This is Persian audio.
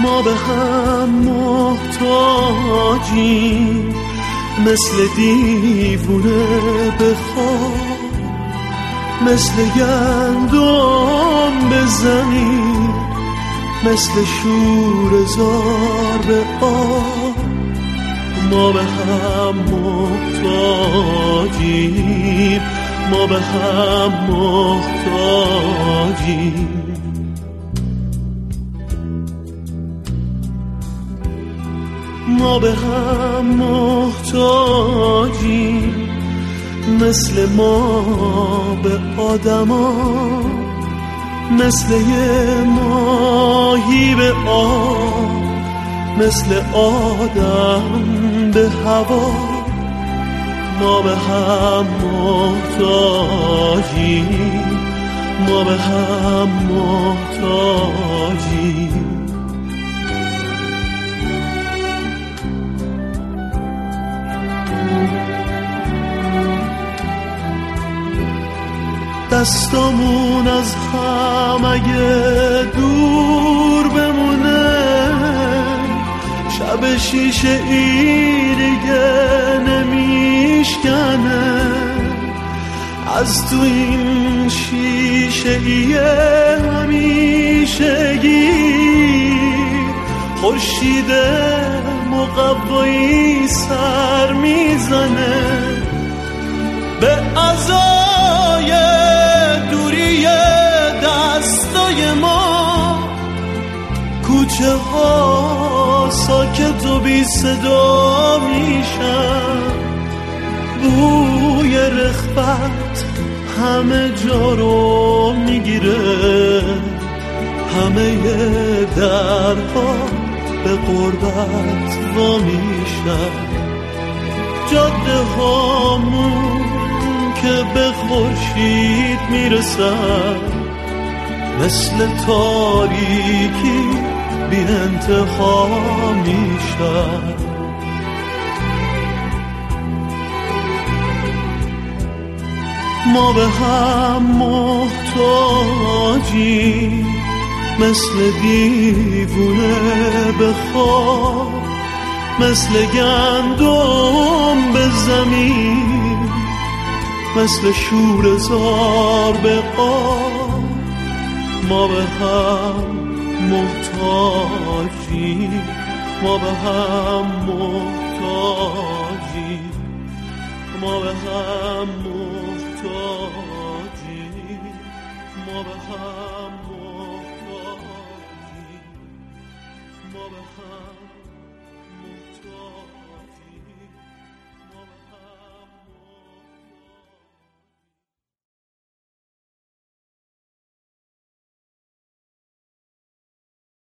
ما به هم محتاجیم، مثل دیوونه به خواب، مثل گندم به زمین، مثل شور زار به آب. ما به هم محتاجیم، ما به هم محتاجیم. ما به هم محتاجیم، مثل ما به آدما، مثل یه ماهی به آب، مثل آدم به هوا. ما به هم محتاجیم، ما به هم محتاجیم. دستامون از هم اگه دور بمونه، شب شیشه ای دیگه نمیشکنه. از تو این شیشه ای همیشگی خورشید مقوایی سر میزنه به ازای دوری دستای ما. کوچه ها ساکت و بی صدا میشن، بوی رخبت همه جا رو میگیره، همه درها به غربت وا میشن. جاده هامون که به خورشید میرسن، مثل تاریکی بی انتها میشن. ما به هم محتاجیم، مثل دیوونه به خواب، مثل گندم به زمین، مثل شور زار به آب. ما به هم محتاجیم، ما به هم محتاجیم.